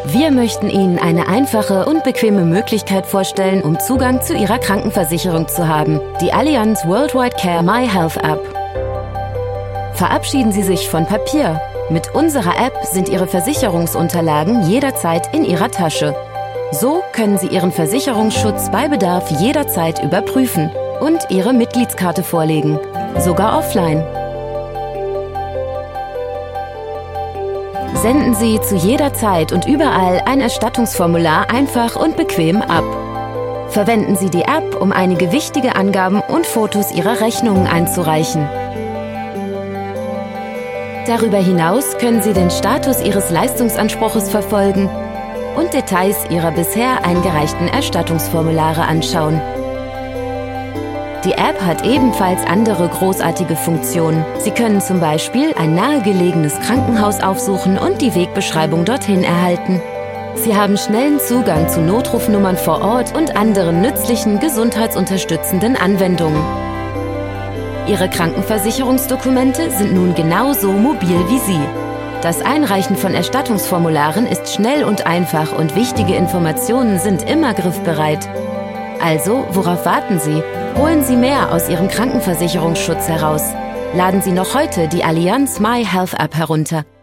Wir möchten Ihnen eine einfache und bequeme Möglichkeit vorstellen, um Zugang zu Ihrer Krankenversicherung zu haben. Die Allianz Worldwide Care My Health App. Verabschieden Sie sich von Papier. Mit unserer App sind Ihre Versicherungsunterlagen jederzeit in Ihrer Tasche. So können Sie Ihren Versicherungsschutz bei Bedarf jederzeit überprüfen und Ihre Mitgliedskarte vorlegen, sogar offline. Senden Sie zu jeder Zeit und überall ein Erstattungsformular einfach und bequem ab. Verwenden Sie die App, um einige wichtige Angaben und Fotos Ihrer Rechnungen einzureichen. Darüber hinaus können Sie den Status Ihres Leistungsanspruches verfolgen und Details Ihrer bisher eingereichten Erstattungsformulare anschauen. Die App hat ebenfalls andere großartige Funktionen. Sie können zum Beispiel ein nahegelegenes Krankenhaus aufsuchen und die Wegbeschreibung dorthin erhalten. Sie haben schnellen Zugang zu Notrufnummern vor Ort und anderen nützlichen gesundheitsunterstützenden Anwendungen. Ihre Krankenversicherungsdokumente sind nun genauso mobil wie Sie. Das Einreichen von Erstattungsformularen ist schnell und einfach und wichtige Informationen sind immer griffbereit. Also, worauf warten Sie? Holen Sie mehr aus Ihrem Krankenversicherungsschutz heraus. Laden Sie noch heute die Allianz My Health App herunter.